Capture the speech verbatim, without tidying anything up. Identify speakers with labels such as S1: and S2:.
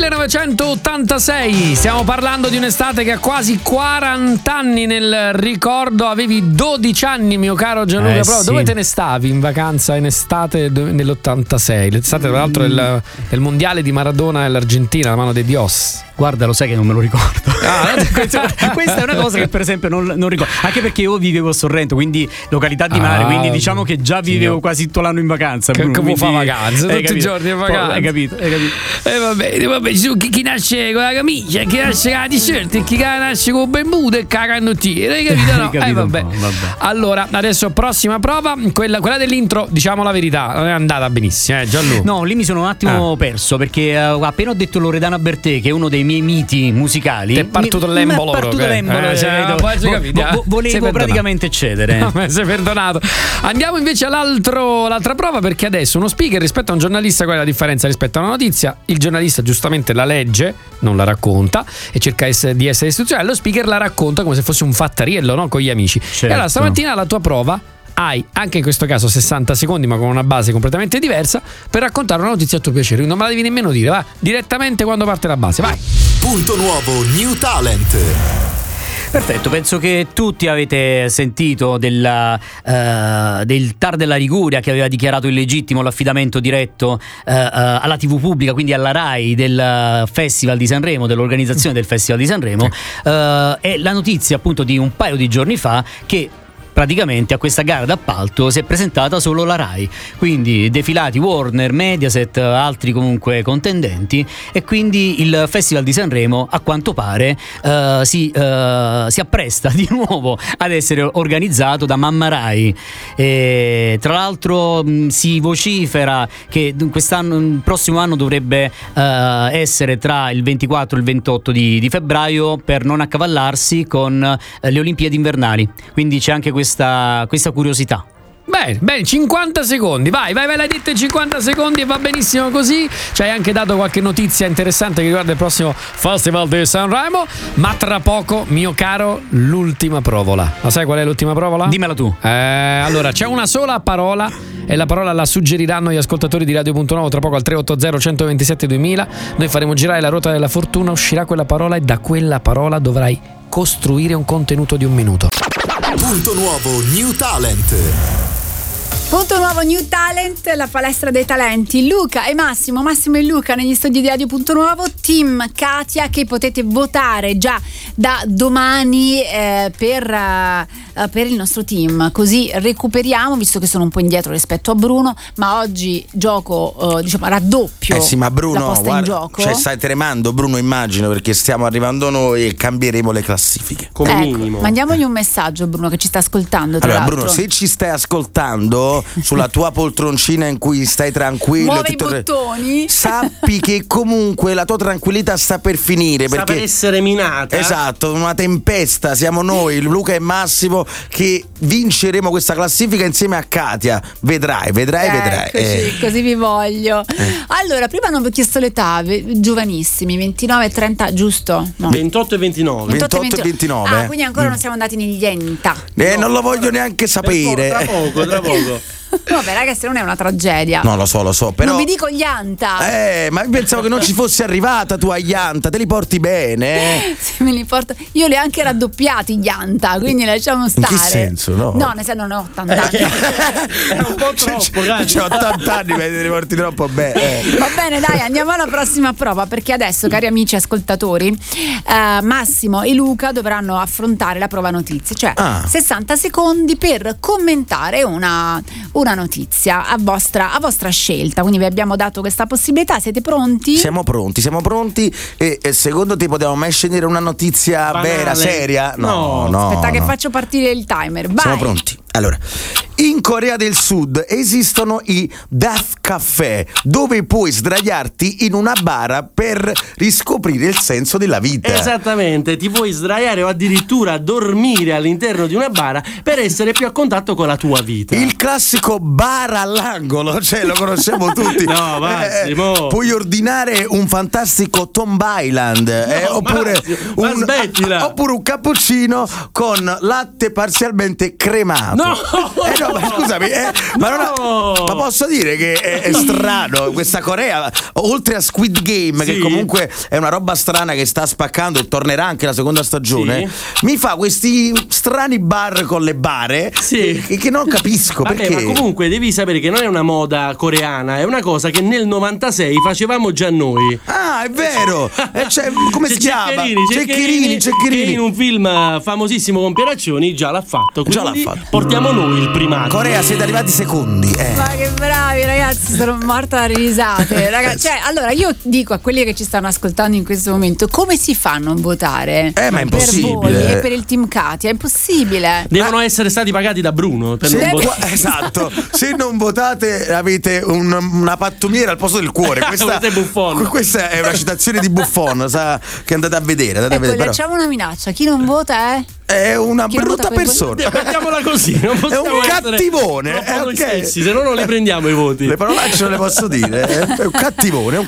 S1: millenovecentottantasei, stiamo parlando di un'estate che ha quasi quaranta anni nel ricordo. Avevi dodici anni, mio caro Gianluca
S2: eh,
S1: Prova.
S2: sì.
S1: Dove te ne stavi in vacanza in estate nell'ottantasei? L'estate tra l'altro del, del mondiale di Maradona e l'Argentina, la mano de Dios.
S2: Guarda, lo sai che non me lo ricordo. Ah, questa, questa è una cosa che per esempio non, non ricordo. Anche perché io vivevo a Sorrento, quindi località di mare,
S1: ah,
S2: quindi diciamo che già vivevo sì, quasi tutto l'anno in vacanza.
S1: Che, come fa vacanza? Tutti
S2: capito,
S1: i giorni in vacanza.
S2: Hai capito, hai capito.
S1: E eh, vabbè, vabbè, chi, chi nasce con la camicia, chi nasce con la t-shirt e chi nasce con il benvenuto e con la canottiera. Hai capito? No?
S2: capito
S1: eh, vabbè.
S2: vabbè.
S1: Allora, adesso prossima prova, quella, quella dell'intro, diciamo la verità, non è andata benissimo, eh, Gianluca.
S2: No, lì mi sono un attimo
S1: ah.
S2: perso perché uh, appena ho detto Loredana Bertè, che è uno dei miei miti musicali,
S1: ti è partuto
S2: mi,
S1: l'embolo.
S2: Mi è partuto l'embolo.
S1: Eh, cioè,
S2: vo-
S1: capito,
S2: vo- volevo praticamente cedere.
S1: No, sei perdonato. Andiamo invece all'altro, l'altra prova, perché adesso uno speaker rispetto a un giornalista, qual è la differenza rispetto a una notizia? Il giornalista giustamente la legge, non la racconta e cerca di essere istituzionale. Lo speaker la racconta come se fosse un fattariello, no? Con gli amici.
S2: Certo.
S1: E allora stamattina la tua prova hai anche in questo caso sessanta secondi, ma con una base completamente diversa, per raccontare una notizia a tuo piacere. Non me la devi nemmeno dire, va direttamente quando parte la base, vai.
S3: Punto nuovo New Talent.
S2: Perfetto, penso che tutti avete sentito della, uh, del T A R della Liguria, che aveva dichiarato illegittimo l'affidamento diretto uh, uh, alla tivù pubblica, quindi alla RAI, del Festival di Sanremo, dell'organizzazione del Festival di Sanremo. Uh, e la notizia appunto di un paio di giorni fa che praticamente a questa gara d'appalto si è presentata solo la RAI, quindi defilati Warner, Mediaset, altri comunque contendenti, e quindi il Festival di Sanremo a quanto pare uh, si, uh, si appresta di nuovo ad essere organizzato da Mamma RAI. E tra l'altro mh, si vocifera che quest'anno, il prossimo anno dovrebbe uh, essere tra il ventiquattro e il ventotto di, di febbraio, per non accavallarsi con uh, le Olimpiadi invernali, quindi c'è anche questa Questa, questa curiosità.
S1: Bene, bene, cinquanta secondi, vai, vai, vai, l'hai detto in cinquanta secondi e va benissimo così. Ci hai anche dato qualche notizia interessante che riguarda il prossimo Festival di Sanremo, ma tra poco, mio caro, l'ultima provola. La sai qual è l'ultima provola?
S2: Dimmela tu.
S1: Eh, allora, c'è una sola parola e la parola la suggeriranno gli ascoltatori di Radio Punto Nuovo tra poco al tre otto zero uno due sette duemila. Noi faremo girare la ruota della fortuna, uscirà quella parola e da quella parola dovrai costruire un contenuto di un minuto.
S3: Punto nuovo New Talent.
S4: Punto nuovo New Talent, la palestra dei talenti. Luca e Massimo, Massimo e Luca negli studi di Radio Punto Nuovo, team Katia, che potete votare già da domani eh, per, uh, per il nostro team. Così recuperiamo, visto che sono un po' indietro rispetto a Bruno, ma oggi gioco uh, diciamo raddoppio.
S5: Eh sì, ma Bruno,
S4: la posta
S5: guarda,
S4: in gioco.
S5: Cioè stai tremando, Bruno, immagino, perché stiamo arrivando noi e cambieremo le classifiche.
S6: Come
S4: ecco,
S6: minimo.
S4: Mandiamogli un messaggio, Bruno, che ci sta ascoltando. Tra
S5: allora,
S4: l'altro.
S5: Bruno, se ci stai ascoltando sulla tua poltroncina in cui stai tranquillo,
S4: muove i
S5: tutto
S4: bottoni,
S5: sappi che comunque la tua tranquillità sta per finire,
S6: sta
S5: perché
S6: per essere minata.
S5: esatto, una tempesta, siamo noi, Luca e Massimo, che vinceremo questa classifica insieme a Katia. Vedrai, vedrai,
S4: eh,
S5: vedrai
S4: così,
S5: eh.
S4: così vi voglio. eh. Allora, prima non vi ho chiesto l'età, giovanissimi, ventinove e trenta, giusto? No.
S6: ventotto e ventinove.
S5: ventotto e ventinove.
S4: Ah, quindi ancora non siamo andati negli enta.
S5: Eh,
S6: no,
S5: non lo voglio neanche sapere.
S6: Tra poco, tra poco.
S4: Vabbè, ragazzi, non è una tragedia.
S5: No, lo so, lo so, però
S4: non vi dico gli anta.
S5: Eh, ma pensavo che non ci fossi arrivata tu agli anta, te li porti bene? Eh?
S4: Se me li porto. Io li ho anche raddoppiati gli anta, quindi lasciamo stare.
S5: In che senso? No,
S4: no nel senso non ho ottanta anni.
S6: È un po' troppo, ragazzi.
S5: C'ho ottanta anni, ma te li porti troppo bene.
S4: Va bene, dai, andiamo alla prossima prova, perché adesso, cari amici ascoltatori, eh, Massimo e Luca dovranno affrontare la prova notizie, cioè
S5: ah.
S4: sessanta secondi per commentare una, una notizia a vostra, a vostra scelta. Quindi vi abbiamo dato questa possibilità. Siete pronti?
S5: Siamo pronti, siamo pronti. E, e secondo te potevamo mai scegliere una notizia
S6: banale,
S5: vera, seria? No, no.
S4: Aspetta
S5: no.
S4: che faccio partire il timer. Vai.
S5: Siamo pronti. Allora, in Corea del Sud esistono i Death Café, dove puoi sdraiarti in una bara per riscoprire il senso della vita.
S6: Esattamente, ti puoi sdraiare o addirittura dormire all'interno di una bara per essere più a contatto con la tua vita.
S5: Il classico bar all'angolo, cioè lo conosciamo tutti.
S6: No, Massimo.
S5: Eh, puoi ordinare un fantastico Tomb Island, eh,
S6: No,
S5: oppure,
S6: Massimo, ma
S5: un,
S6: smettila.
S5: oppure un cappuccino con latte parzialmente cremato.
S6: No!
S5: Eh no, ma scusami, eh, ma, non ha-
S6: No!
S5: ma posso dire che è, è strano questa Corea, oltre a Squid Game,
S6: Sì.
S5: che comunque è una roba strana che sta spaccando e tornerà anche la seconda stagione, mi fa questi strani bar con le bare
S6: Sì.
S5: che, che non capisco
S6: Vabbè,
S5: perché.
S6: ma comunque devi sapere che non è una moda coreana, è una cosa che nel novantasei facevamo già noi.
S5: Ah, è vero! Eh, cioè, come
S6: C'è
S5: si chiama?
S6: Ceccherini,
S5: Ceccherini, Ceccherini.
S6: che in un film famosissimo con Pieraccioni già l'ha fatto.
S5: Già
S6: Quindi
S5: l'ha fatto.
S6: portiamo noi il primato.
S5: Corea, siete arrivati secondi. Eh.
S4: Ma che bravi ragazzi, sono morta da risate. Ragazzi, cioè, allora io dico a quelli che ci stanno ascoltando in questo momento, come si fa a non votare?
S5: Eh, ma è
S4: per voi
S5: impossibile.
S4: e per il team Katia, è impossibile.
S6: Devono essere stati pagati da Bruno per
S5: Se,
S6: non
S5: qua-
S6: votare.
S5: esatto, se non votate avete un- una pattumiera al posto del cuore. Questa,
S6: Questo è Buffon.
S5: questa è una citazione di Buffon, sa, che andate a vedere. Andate a
S4: Ecco,
S5: vedere
S4: le
S5: però
S4: facciamo una minaccia, chi non vota è...
S5: è una
S4: Chi non
S5: brutta
S4: vota per
S5: persona.
S6: Mettiamola così, non
S5: È
S6: possiamo
S5: un
S6: essere
S5: cattivone,
S6: troppo
S5: eh,
S6: noi
S5: ok.
S6: stessi, se no non li prendiamo i voti.
S5: Le parolacce non le posso dire. È un cattivone, è un